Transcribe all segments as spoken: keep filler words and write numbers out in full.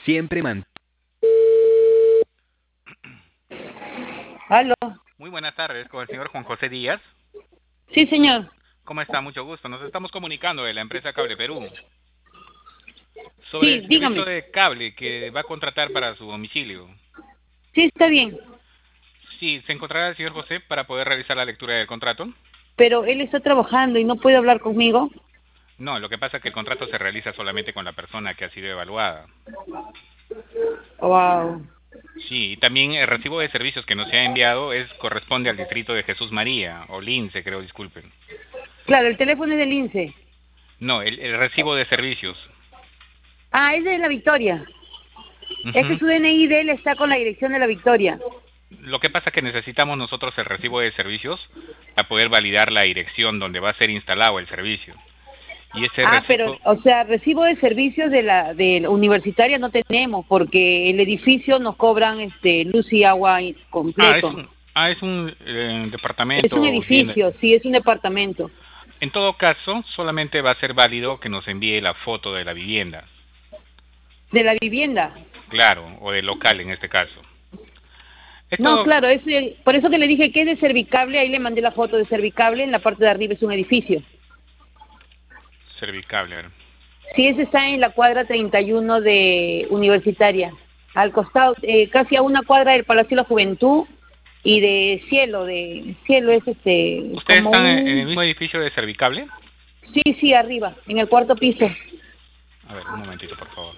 siempre man... ¿Aló? Muy buenas tardes, con el señor Juan José Díaz. Sí, señor. ¿Cómo está? Mucho gusto. Nos estamos comunicando de la empresa Cable Perú sobre Sí, el servicio dígame. de cable que va a contratar para su domicilio. Sí, está bien. Sí, ¿se encontrará el señor José para poder realizar la lectura del contrato? Pero él está trabajando y no puede hablar conmigo. No, lo que pasa es que el contrato se realiza solamente con la persona que ha sido evaluada. Wow. Sí, y también el recibo de servicios que nos ha enviado es corresponde al distrito de Jesús María, o Lince, creo, disculpen. Claro, el teléfono es del INSE. No, el, el recibo de servicios. Ah, es de la Victoria. Es que Ujú. su D N I de él está con la dirección de la Victoria. Lo que pasa es que necesitamos nosotros el recibo de servicios para poder validar la dirección donde va a ser instalado el servicio. Y ese Ah, pero, recibo, o sea, recibo de servicios de la, de la universitaria no tenemos, porque el edificio nos cobran este luz y agua y- ah, es completo. un, ah, es un eh, Es un departamento, vivienda. edificio, sí, es un departamento. En todo caso, solamente va a ser válido que nos envíe la foto de la vivienda, De la vivienda. claro, o del local en este caso. No, Esto, claro, es el- por eso que le dije que es de Servicable, ahí le mandé la foto de Servicable, en la parte de arriba es un edificio. cervicable, a ver. Sí, ese está en la cuadra treinta y uno de Universitaria, al costado, eh, casi a una cuadra del Palacio de la Juventud y de Cielo, de Cielo es este, ¿Ustedes como están en en el un... mismo edificio de cervicable? Sí, sí, arriba, en el cuarto piso. A ver, un momentito, por favor.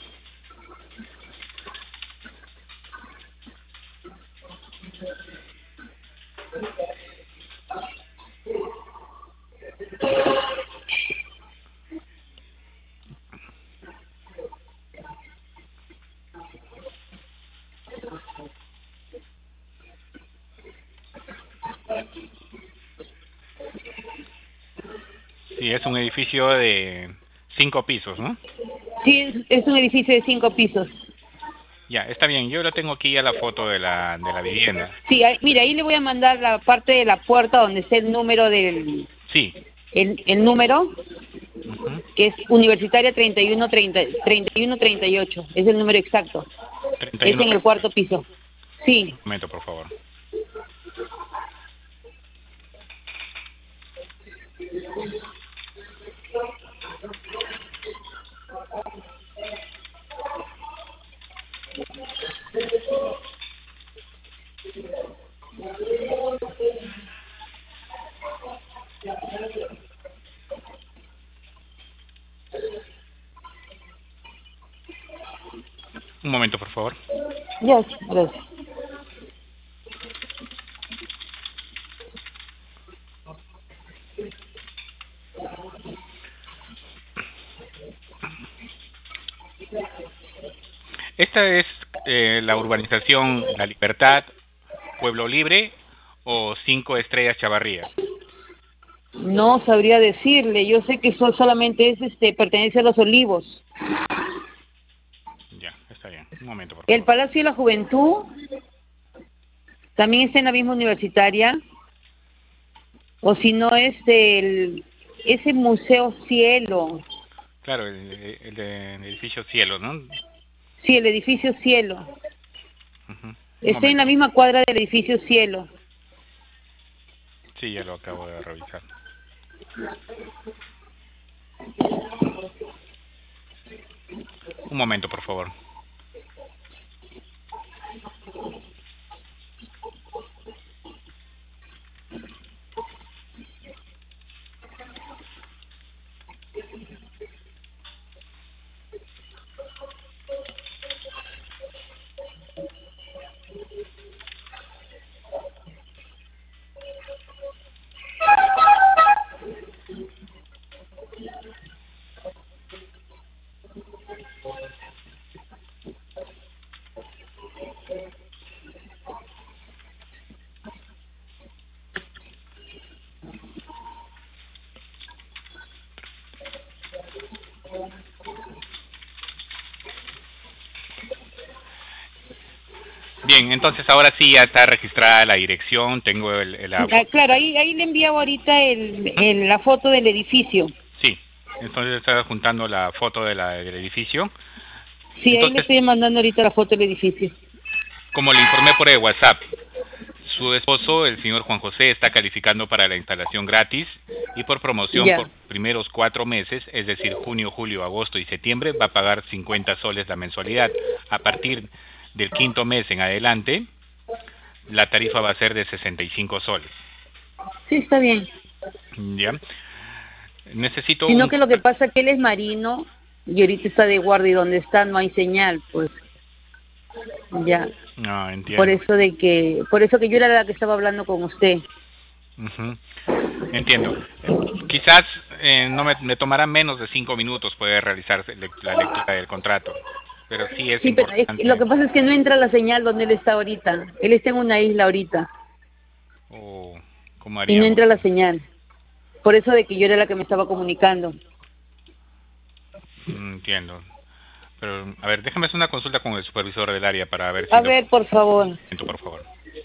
Sí, es un edificio de cinco pisos, ¿no? Sí, es, es un edificio de cinco pisos. Ya, está bien. Yo lo tengo aquí ya la foto de la, de la vivienda. Sí, ahí, mira, ahí le voy a mandar la parte de la puerta donde está el número del... Sí. El, el número, Ujú. que es Universitaria treinta y uno treinta, treinta y uno treinta y ocho, es el número exacto. treinta y Es uno en el treinta y cuarto ocho. piso. Sí. Un momento, por favor. Un momento, por favor. Yes, gracias. Esta es eh, la urbanización La Libertad, Pueblo Libre o Cinco Estrellas Chavarría. No sabría decirle, yo sé que eso solamente es, este, pertenece a Los Olivos. Ya, está bien. Un momento, por El favor. Palacio de la Juventud también está en la misma universitaria, o si no es el, ese Museo Cielo, Claro, el, el, el edificio Cielo, ¿no? sí, el edificio Cielo. Ujú. Un Está en la momento. misma cuadra del edificio Cielo. Sí, ya lo acabo de revisar. Un momento, por favor. Bien, entonces ahora sí ya está registrada la dirección, tengo el, el la Ah, foto. claro, ahí, ahí le enviaba ahorita el, el, la foto del edificio. Sí, entonces estaba juntando la foto de la, del edificio. Sí, ahí le Entonces, estoy mandando ahorita la foto del edificio. como le informé por el WhatsApp, su esposo, el señor Juan José, está calificando para la instalación gratis y por promoción Ya. por primeros cuatro meses, es decir, junio, julio, agosto y septiembre, va a pagar cincuenta soles la mensualidad. A partir del quinto mes en adelante, la tarifa va a ser de sesenta y cinco soles. Sí, está bien. ¿Ya? Necesito Sino un... que lo que pasa es que él es marino y ahorita está de guardia y donde está no hay señal, pues. Ya. No, Por entiendo. eso de que, por eso que yo era la que estaba hablando con usted. Ujú. Entiendo. Eh, Quizás eh, no me, me tomará menos de cinco minutos poder realizar le- la lectura del contrato, pero sí es Sí, pero es que lo importante. que pasa es que no entra la señal donde él está ahorita. Él está en una isla ahorita Oh, ¿cómo y no haríamos? entra la señal. Por eso de que yo era la que me estaba comunicando. Mm, Entiendo. Pero, a ver, déjame hacer una consulta con el supervisor del área para ver si A lo... ver, por favor. Por favor.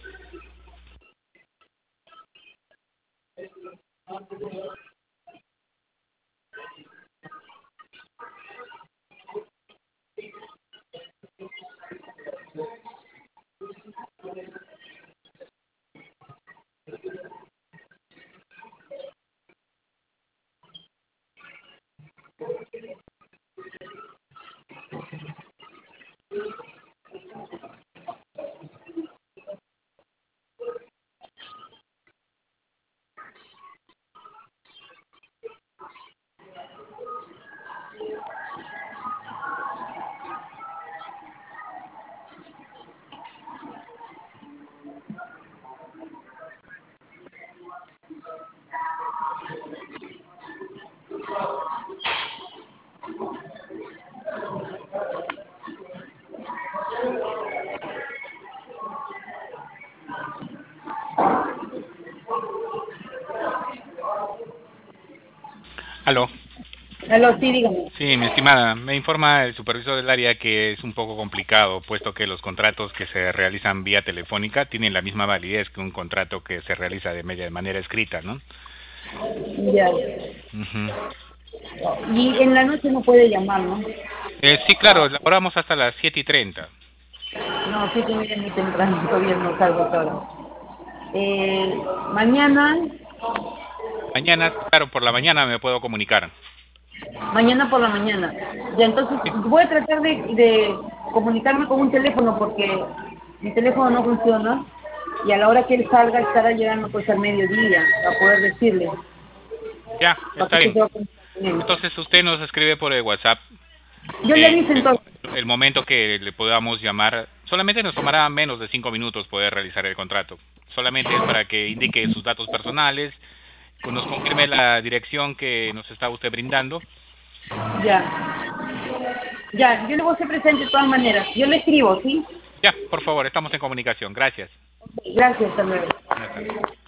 Aló. Aló, sí, dígame. Sí, mi estimada, me informa el supervisor del área que es un poco complicado, puesto que los contratos que se realizan vía telefónica tienen la misma validez que un contrato que se realiza de, media, de manera escrita, ¿no? Ya. Ujú. Y en la noche no puede llamar, ¿no? Eh, sí, claro, elaboramos hasta las siete y treinta. No, sí que viene muy temprano, todavía no salgo ahora. Eh, mañana, Mañana, claro, por la mañana me puedo comunicar. mañana por la mañana. Ya, entonces voy a tratar de, de comunicarme con un teléfono porque mi teléfono no funciona y a la hora que él salga estará llegando pues al mediodía para poder decirle, Ya, para está que usted bien. se va a comunicar con él. Entonces usted nos escribe por el WhatsApp Yo le eh, aviso el, entonces. el momento que le podamos llamar. Solamente nos tomará menos de cinco minutos poder realizar el contrato. Solamente es para que indique sus datos personales, que nos confirme la dirección que nos está usted brindando. Ya, ya, yo le voy a hacer presente de todas maneras. Yo le escribo, ¿sí? Ya, por favor, estamos en comunicación. Gracias. Gracias, hasta luego. Buenas tardes.